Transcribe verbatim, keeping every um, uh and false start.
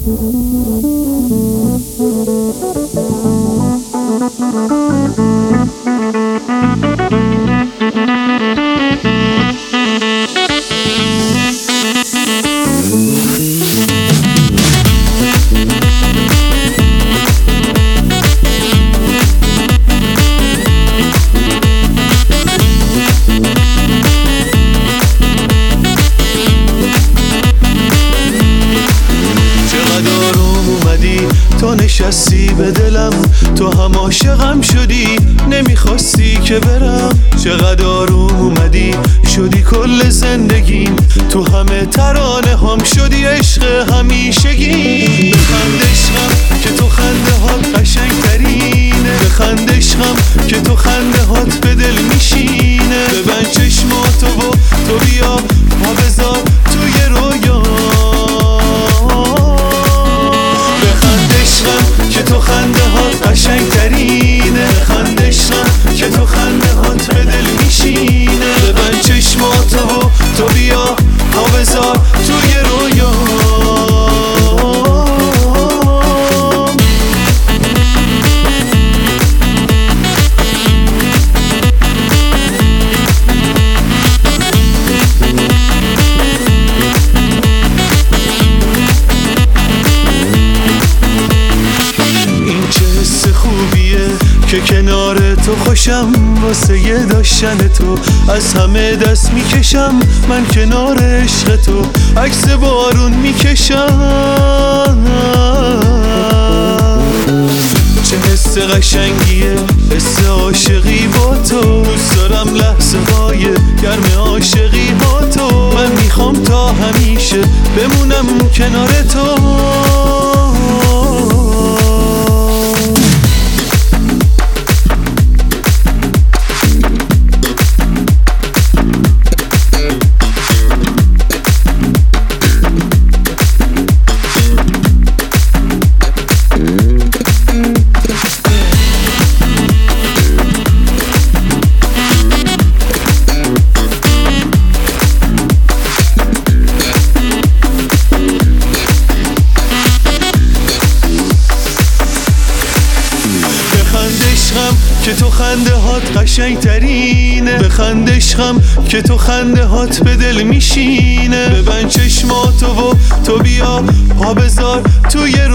تو نشستی به دلم، تو هم عاشقم شدی، نمیخواستی که برم. چقدر آروم اومدی شدی کل زندگیم، تو همه ترانه هم شدی عشق همیشگی. بخند عشقم که تو خنده هات قشنگ ترینه، بخند عشقم که تو خنده هات به دل میشینه. ببند چشماتو و تو بیا پا بذار توی رویا، که تو خنده هات قشنگ ترینه، بخند عشقم که تو خنده هات به دل میشینه. ببند چشماتو و تو بیا پا بذار توی رویا. که کنار تو خوشم، واسه یه داشتن تو از همه دست میکشم. من کنار عشق تو عکس بارون میکشم. چه حس قشنگیه حس عاشقی با تو، دوست دارم لحظه های گرم عاشقی با تو. من میخوام تا همیشه بمونم کنار تو. که تو خنده هات قشنگ ترینه، بخند عشقم که تو خنده هات به دل میشینه. ببند چشماتو و تو بیا پا بذار توی